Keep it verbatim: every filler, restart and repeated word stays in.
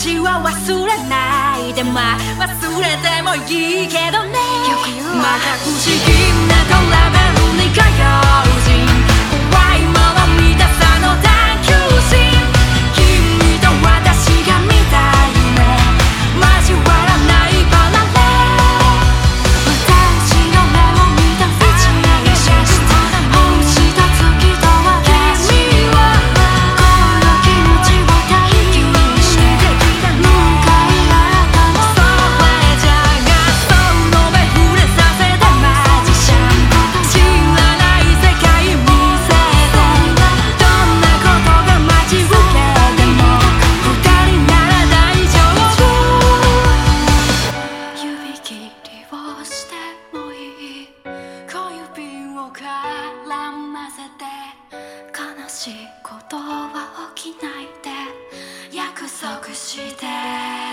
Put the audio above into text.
ちは忘れないで、まあ忘れてもいいけどね。また不思議なトラベルに通う人、怖いもの見たさの探求心、君と私が見た夢、交わらないパラレル、私の目を見たフィジーが写真、星と月と私はこの気持ちを体験して向かい合ったの。それじゃがその目触れさせてマジシャン、知らない世界見せて、どんなことが待ち受けても二人なら大丈夫。指切りをしてもいい、小指を絡ませて、悲しいことは起きないで約束して。